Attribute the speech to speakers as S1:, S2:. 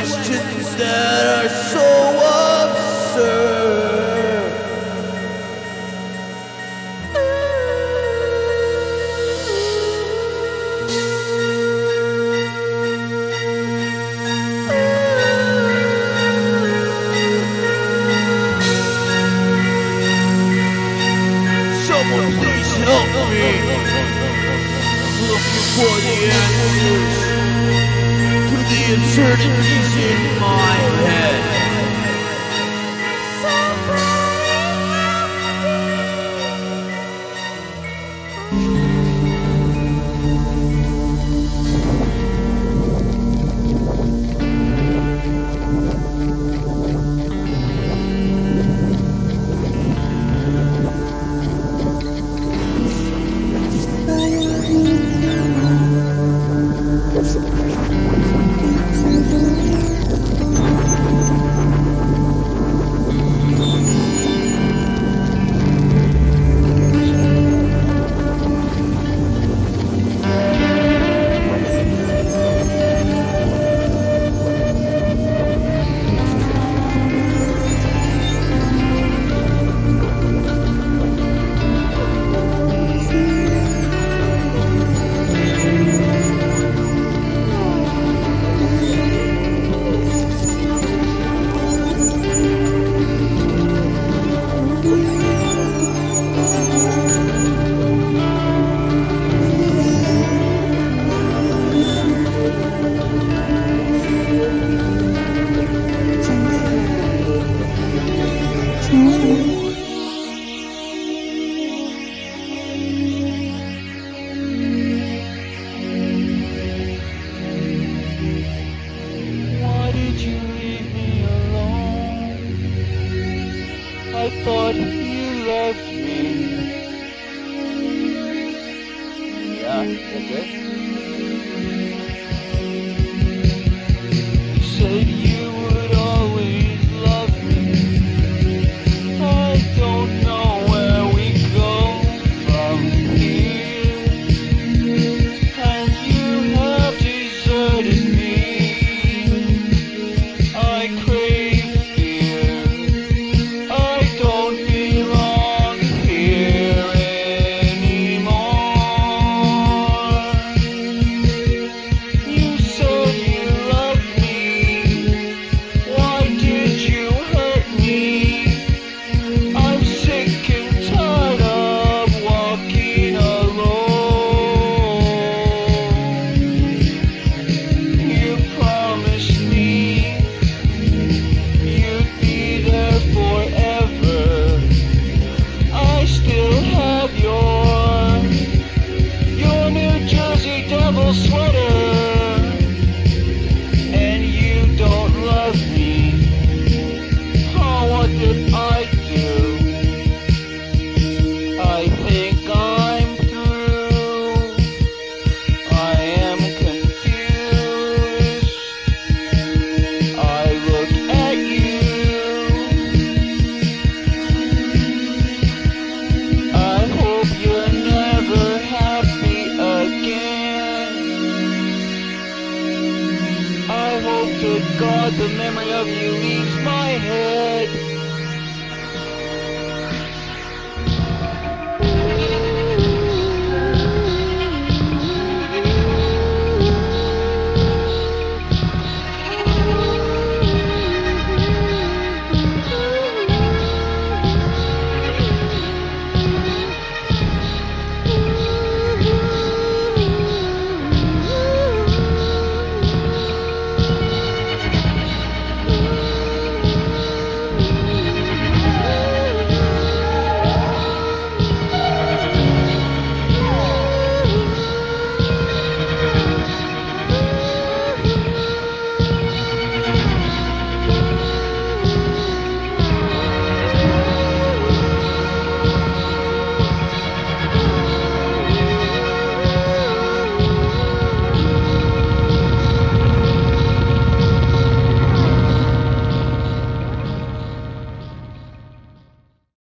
S1: questions that are so absurd. Someone please help me. Looking for the answers to the uncertainties in my head.
S2: Why did you leave me alone? I thought you loved me. Yeah, that's it. You said you would always love me. I don't know where we go from here. And you have deserted me. I crave fear. I don't belong here anymore. You said you loved me. Why did you hurt me? I'm sick and tired of walking alone. You promised me you'd be there forever. I still have your New Jersey Devil sweater, and you don't love me. Oh, what did I do? I think I'm through. I am confused. I look at you. I hope you're never happy again. I hope to God the memory of you leaves my head.